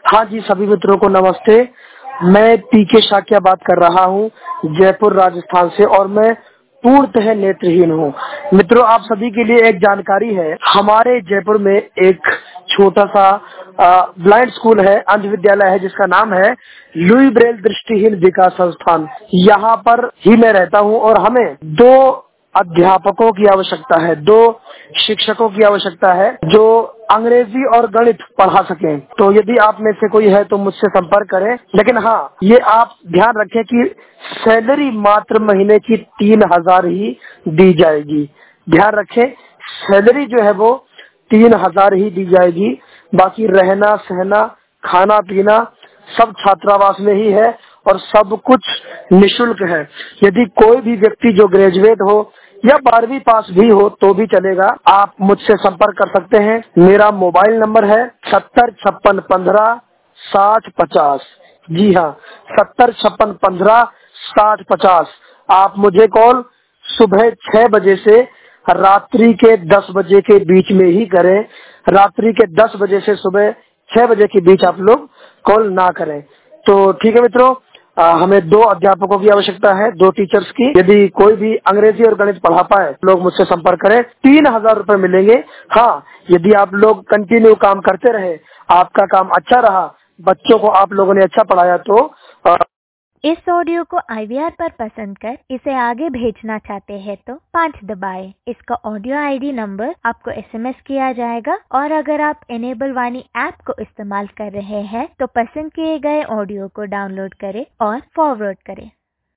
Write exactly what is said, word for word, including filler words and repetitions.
हाँ जी, सभी मित्रों को नमस्ते। मैं पीके शाक्या बात कर रहा हूँ जयपुर राजस्थान से और मैं पूर्णतः नेत्रहीन हूँ। मित्रों, आप सभी के लिए एक जानकारी है, हमारे जयपुर में एक छोटा सा ब्लाइंड स्कूल है, अंध विद्यालय है, जिसका नाम है लुई ब्रेल दृष्टिहीन विकास संस्थान। यहाँ पर ही मैं रहता हूँ और हमें दो अध्यापकों की आवश्यकता है, दो शिक्षकों की आवश्यकता है जो अंग्रेजी और गणित पढ़ा सकें। तो यदि आप में से कोई है तो मुझसे संपर्क करें। लेकिन हाँ, ये आप ध्यान रखें कि सैलरी मात्र महीने की तीन हजार ही दी जाएगी। ध्यान रखें, सैलरी जो है वो तीन हजार ही दी जाएगी। बाकी रहना सहना खाना पीना सब छात्रावास में ही है और सब कुछ निशुल्क है। यदि कोई भी व्यक्ति जो ग्रेजुएट हो या बारहवीं पास भी हो तो भी चलेगा। आप मुझसे संपर्क कर सकते हैं। मेरा मोबाइल नंबर है सत्तर छप्पन पंद्रह साठ पचास। जी हाँ, सत्तर छप्पन पंद्रह साठ पचास। आप मुझे कॉल सुबह छह बजे से रात्रि के दस बजे के बीच में ही करें। रात्रि के दस बजे से सुबह छह बजे के बीच आप लोग कॉल ना करें। तो ठीक है मित्रों, आ, हमें दो अध्यापकों की आवश्यकता है, दो टीचर्स की। यदि कोई भी अंग्रेजी और गणित पढ़ा पाए लोग मुझसे संपर्क करें। तीन हजार रूपए मिलेंगे। हाँ, यदि आप लोग कंटिन्यू काम करते रहे, आपका काम अच्छा रहा, बच्चों को आप लोगों ने अच्छा पढ़ाया तो आ, इस ऑडियो को आई वी आर पर पसंद कर इसे आगे भेजना चाहते हैं तो पाँच दबाएं। इसका ऑडियो आई डी नंबर आपको एस एम एस किया जाएगा और अगर आप इनेबल वाणी ऐप को इस्तेमाल कर रहे हैं तो पसंद किए गए ऑडियो को डाउनलोड करें और फॉरवर्ड करें।